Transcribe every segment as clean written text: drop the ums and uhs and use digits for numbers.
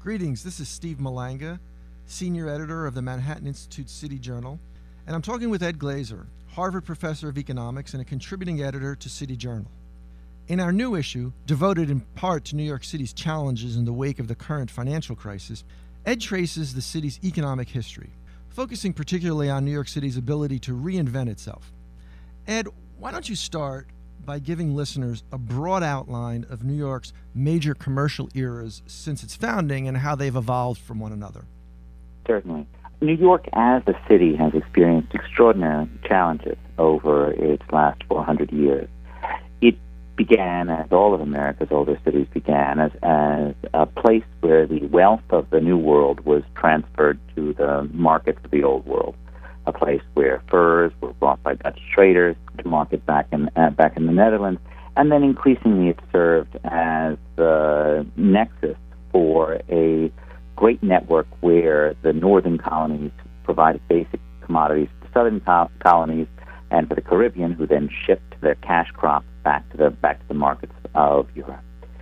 Greetings, this is Steve Malanga, Senior Editor of the Manhattan Institute City Journal, and I'm talking with Ed Glaeser, Harvard Professor of Economics and a contributing editor to City Journal. In our new issue, devoted in part to New York City's challenges in the wake of the current financial crisis, Ed traces the city's economic history, focusing particularly on New York City's ability to reinvent itself. Ed, why don't you start by giving listeners a broad outline of New York's major commercial eras since its founding and how they've evolved from one another? Certainly. New York as a city has experienced extraordinary challenges over its last 400 years. It began, as all of America's older cities began, as a place where the wealth of the New World was transferred to the markets of the Old World. A place where furs were brought by Dutch traders to market back in the Netherlands, and then increasingly it served as the nexus for a great network where the northern colonies provided basic commodities to the southern colonies and for the Caribbean, who then shipped their cash crops back to the markets of Europe.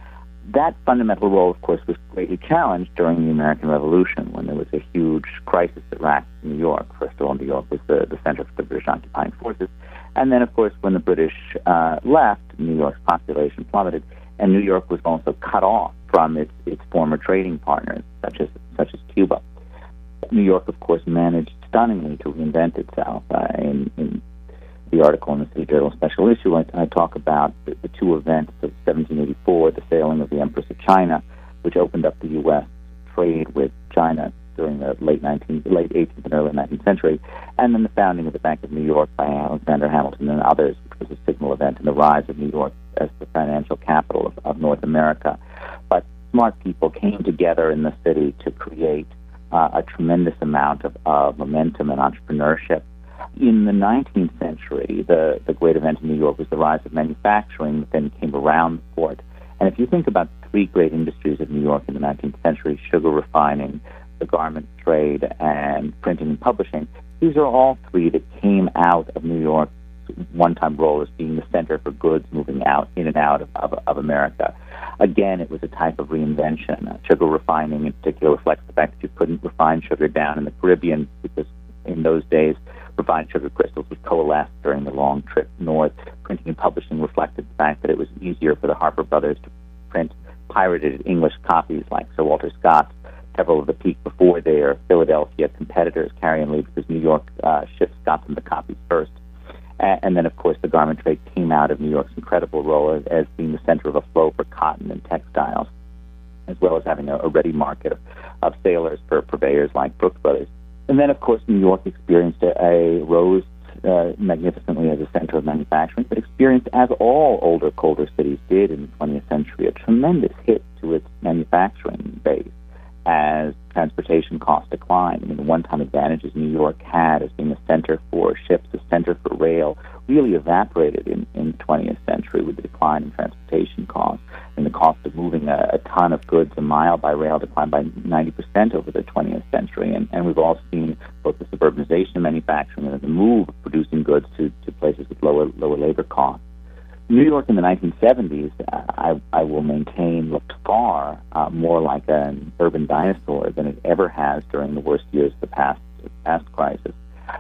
That fundamental role, of course, was greatly challenged during the American Revolution, when there was a huge crisis that racked New York. First of all, New York was the center for the British occupying forces. And then, of course, when the British left, New York's population plummeted, and New York was also cut off from its former trading partners, such as Cuba. New York, of course, managed stunningly to reinvent itself. In the article in the City Journal special issue, I talk about the two events of 1784, the sailing of the Empress of China, which opened up the U.S. trade with China during the late 18th and early 19th century, and then the founding of the Bank of New York by Alexander Hamilton and others, which was a signal event in the rise of New York as the financial capital of North America. But smart people came together in the city to create a tremendous amount of momentum and entrepreneurship. In the 19th century, the great event in New York was the rise of manufacturing that then came around the port. And if you think about the three great industries of New York in the 19th century, sugar refining, the garment trade, and printing and publishing, these are all three that came out of New York's one-time role as being the center for goods moving out in and out of America. Again, it was a type of reinvention. Sugar refining in particular reflects the fact that you couldn't refine sugar down in the Caribbean because in those days refined sugar crystals would coalesce during the long trip north. Printing and publishing reflected the fact that it was easier for the Harper brothers to print pirated English copies like Sir Walter Scott's. Several of the peak before their Philadelphia competitors, Carey and Lee, because New York ships got them the copies first. And then, of course, the garment trade came out of New York's incredible role as being the center of a flow for cotton and textiles, as well as having a ready market of sailors for purveyors like Brooks Brothers. And then, of course, New York experienced rose magnificently as a center of manufacturing, but experienced, as all older, colder cities did in the 20th century, a tremendous hit to its manufacturing base as transportation costs declined. I mean, the one-time advantages New York had as being a center for ships, a center for rail, really evaporated in the 20th century with the decline in transportation costs. And the cost of moving a ton of goods a mile by rail declined by 90% over the 20th century. And we've all seen both the suburbanization of manufacturing and the move of producing goods to places with lower labor costs. New York in the 1970s, I will maintain, looked far more like an urban dinosaur than it ever has during the worst years of the past crisis.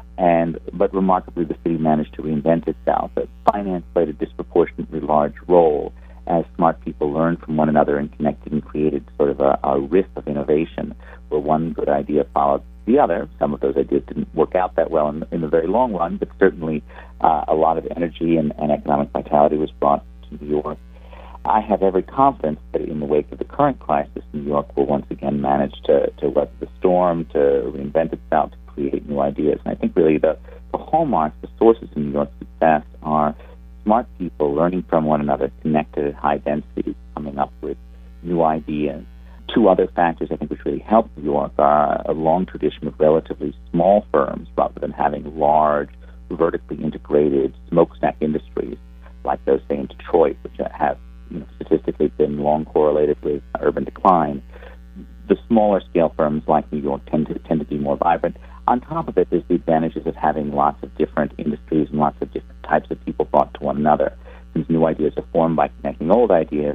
But remarkably, the city managed to reinvent itself. Finance played a disproportionately large role as smart people learned from one another and connected and created sort of a riff of innovation where one good idea followed the other. Some of those ideas didn't work out that well in the very long run, but certainly a lot of energy and economic vitality was brought to New York. I have every confidence that in the wake of the current crisis, New York will once again manage to weather the storm, to reinvent itself, to create new ideas. And I think really the hallmarks, the sources of New York's success are smart people learning from one another, connected at high density, coming up with new ideas. Two other factors I think which really help New York are a long tradition of relatively small firms rather than having large, vertically integrated smokestack industries like those, say, in Detroit, which have statistically been long correlated with urban decline. The smaller scale firms like New York tend to be more vibrant. On top of it, there's the advantages of having lots of different industries and lots of different types of people brought to one another. Since new ideas are formed by connecting old ideas,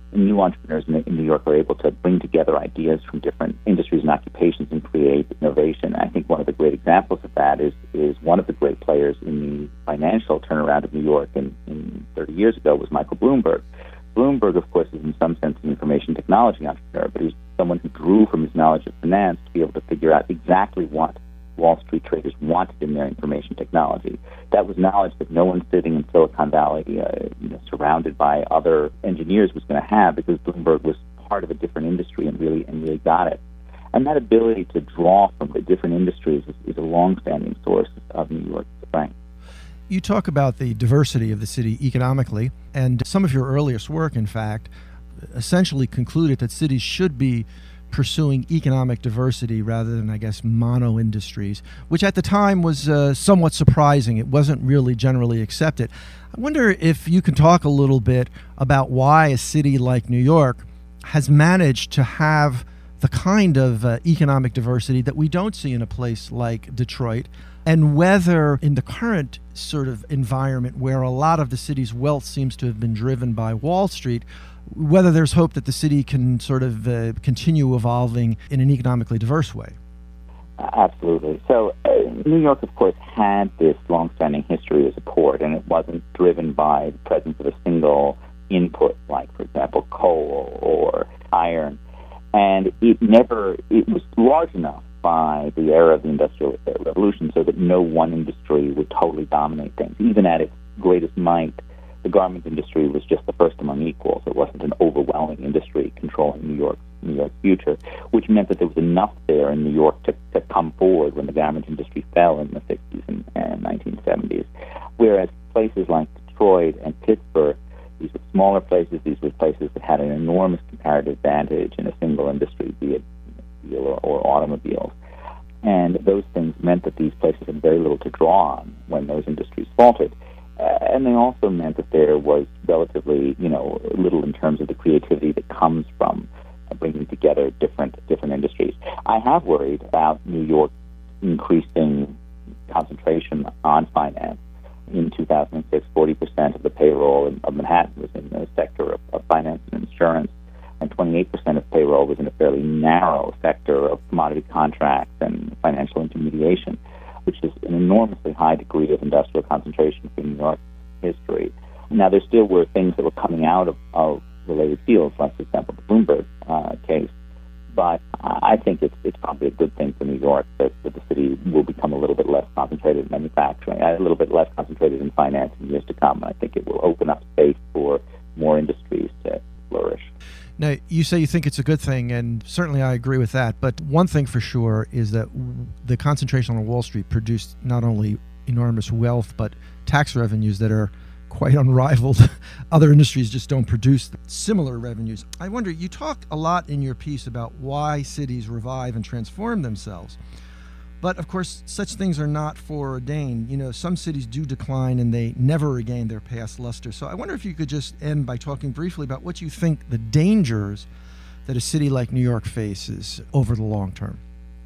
new entrepreneurs in New York are able to bring together ideas from different industries and occupations and create innovation. I think one of the great examples of that is one of the great players in the financial turnaround of New York in 30 years ago was Michael Bloomberg. Bloomberg, of course, is in some sense an information technology entrepreneur, but he's someone who drew from his knowledge of finance to be able to figure out exactly what Wall Street traders wanted in their information technology. That was knowledge that no one sitting in Silicon Valley, surrounded by other engineers, was going to have, because Bloomberg was part of a different industry and really got it. And that ability to draw from the different industries is a long-standing source of New York's strength. You talk about the diversity of the city economically, and some of your earliest work, in fact, essentially concluded that cities should be pursuing economic diversity rather than, I guess, mono industries, which at the time was somewhat surprising. It wasn't really generally accepted. I wonder if you can talk a little bit about why a city like New York has managed to have the kind of economic diversity that we don't see in a place like Detroit, and whether in the current sort of environment where a lot of the city's wealth seems to have been driven by Wall Street, whether there's hope that the city can sort of continue evolving in an economically diverse way. Absolutely. So New York, of course, had this long-standing history as a port, and it wasn't driven by the presence of a single input, like, for example, coal or iron. And it was large enough by the era of the Industrial Revolution so that no one industry would totally dominate things. Even at its greatest might, the garment industry was just the first among equals. It wasn't an overwhelming industry controlling New York's future, which meant that there was enough there in New York to come forward when the garment industry fell in the 60s and 1970s. Whereas places like Detroit and Pittsburgh, these were smaller places. These were places that had an enormous comparative advantage in a single industry, be it steel or automobiles. And those things meant that these places had very little to draw on when those industries faltered. And they also meant that there was relatively, little in terms of the creativity that comes from bringing together different industries. I have worried about New York's increasing concentration on finance. In 2006, 40% of the payroll of Manhattan was in the sector of finance and insurance, and 28% of payroll was in a fairly narrow sector of commodity contracts and financial intermediation, which is an enormously high degree of industrial concentration for New York history. Now, there still were things that were coming out of related fields, like, for example, the Bloomberg case. But I think it's probably a good thing for New York that the city will become a little bit less concentrated in manufacturing, a little bit less concentrated in finance in years to come. I think it will open up space for more industries to flourish. Now, you say you think it's a good thing, and certainly I agree with that. But one thing for sure is that the concentration on Wall Street produced not only enormous wealth, but tax revenues that are quite unrivaled. Other industries just don't produce similar revenues. I wonder, you talk a lot in your piece about why cities revive and transform themselves. But of course, such things are not foreordained. Some cities do decline and they never regain their past luster. So I wonder if you could just end by talking briefly about what you think the dangers that a city like New York faces over the long term.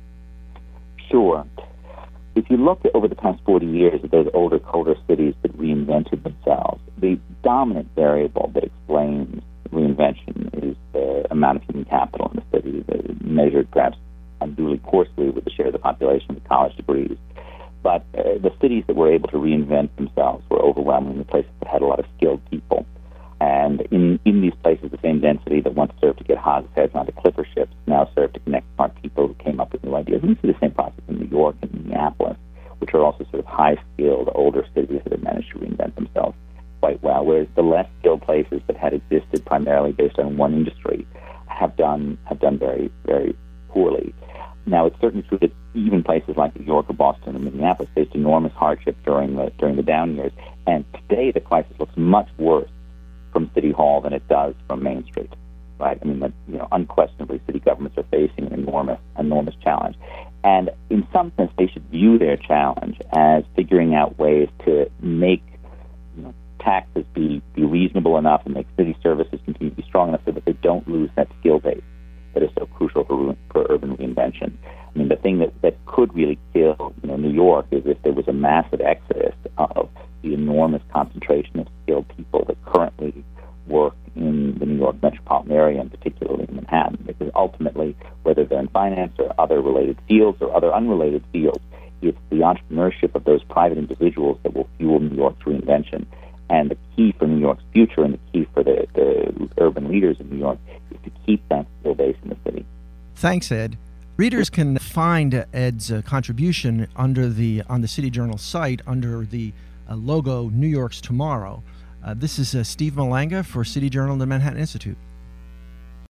Sure. If you look at over the past 40 years at those older, colder cities that reinvented themselves, the dominant variable that explains reinvention is the amount of human capital in the city, measured perhaps unduly coarsely with the share of the population with college degrees. But the cities that were able to reinvent themselves were overwhelmingly places that had a lot of skilled people. And in these places, the same density that once served to get hogsheads onto clipper ships now served to connect smart people who came up with new ideas. And we see the same process in New York and Minneapolis, which are also sort of high-skilled, older cities that have managed to reinvent themselves quite well, whereas the less skilled places that had existed primarily based on one industry have done very, very poorly. Now, it's certainly true that even places like New York or Boston or Minneapolis faced enormous hardship during the down years, and today the crisis looks much worse from City Hall than it does from Main Street, right? I mean, unquestionably, city governments are facing an enormous challenge. And in some sense, they should view their challenge as figuring out ways to make taxes be reasonable enough and make city services continue to be strong enough so that they don't lose that skill base that is so crucial for urban reinvention. I mean, the thing that could really kill New York is if there was a massive exodus of the enormous concentration of skilled people that currently work in the New York metropolitan area, and particularly in Manhattan, because ultimately, whether they're in finance or other related fields or other unrelated fields, it's the entrepreneurship of those private individuals that will fuel New York's reinvention. And the key for New York's future and the key for the urban leaders in New York is to keep that skill base in the city. Thanks, Ed. Readers can find Ed's contribution on the City Journal site under the logo New York's Tomorrow. This is Steve Malanga for City Journal and the Manhattan Institute.